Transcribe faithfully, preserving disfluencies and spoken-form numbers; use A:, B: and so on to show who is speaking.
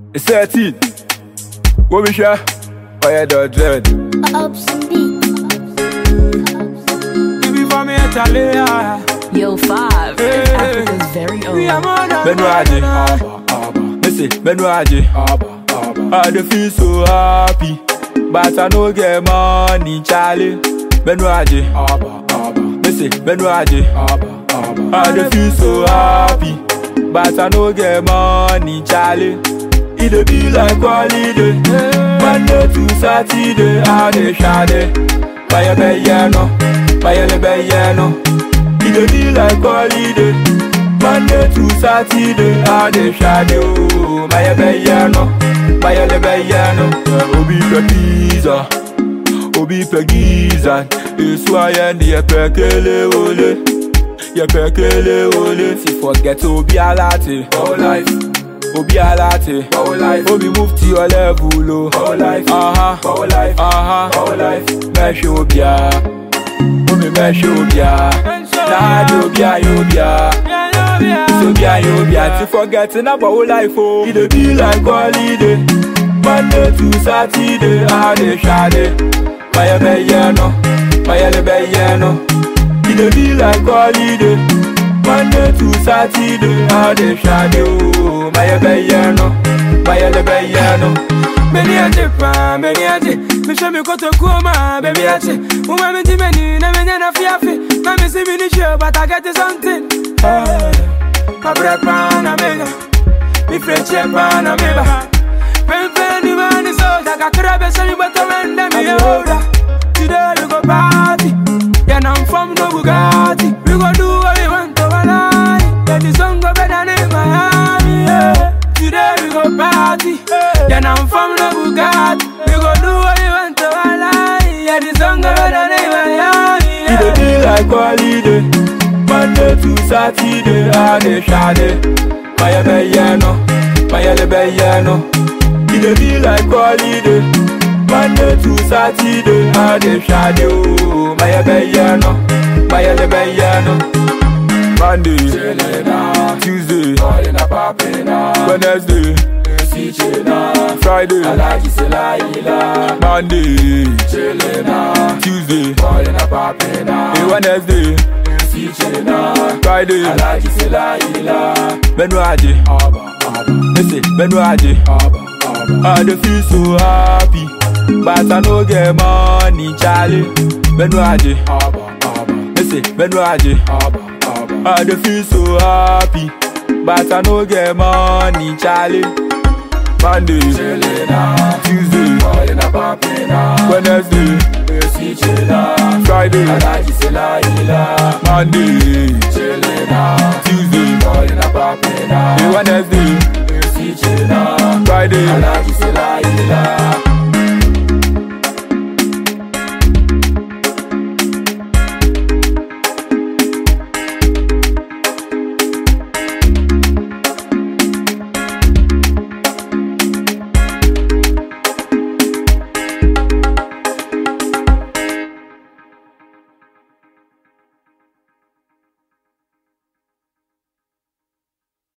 A: It's thirteen. What we share? Fire the dread.
B: Ups and beats.
C: You be for me a Talia.
D: Yo, five,
C: Hey.
D: it's Africa's very own.
C: We are more than
A: Benwaji. Listen, Benwaji. I dey feel so happy, but I no get money, Charlie. Benwaji. Listen, Benwaji. I dey feel so happy, but I no get money, Charlie. It dey be like holiday, Monday to Saturday, I dey shade. Buy a bayano, buy a bayano. It dey be like holiday, Monday to Saturday, I dey shade. Oh, buy a bayano, buy a bayano. Obi pe pizza, obi pe giza. It's why I need a pekele ole, ye pekele ole. Si forget obi alate, all life. Obi alate, all life. Obi move to your level, oh. All life, uh-huh, all life, uh-huh, all life. Mesh obia, Obi mesh obia. Nah, obia, obia. So obia, obia. To forgetting about all life, oh. It dey be like holiday, Monday to Saturday, I dey shade. Maya bayano, maya le bayano. It dey be like holiday, Monday to Saturday, I dey shade. Oh, maya bayano, maya le bayano.
C: Many a Japan, many a J. Me show me koto kuma, baby a J. Uma me di meni, na me na fiafi. Na me see me ni show, but I get something. My bread pan a mega, me French pan a mega. Pen pen ni man is so that I could have been but I ran them me older. Today we go party, yeah I'm from no Bugatti. We go do what we want to lie. Yeah the song go better than Miami. Yeah. Today we go party, yeah I'm from no Bugatti. We go do what we want to lie. Yeah the song go better than Miami.
A: It dey be like holiday, Monday to Saturday, I dey shade. Maya bayano, maya le bayano. It dey be like holiday, Monday to Saturday, I dey shade. Oh, maya bayano, maya le bayano. Monday, Tuesday, Wednesday, Friday, Monday, Tuesday, Wednesday, Friday. Benwaji, listen, Benwaji. I dey feel so happy, but I no get money, Charlie. Benwaji, listen, Benwaji. I dey feel so happy, but I no get money, Charlie. Monday, Tuesday, Wednesday, Friday, Monday, Tuesday, Wednesday, Friday.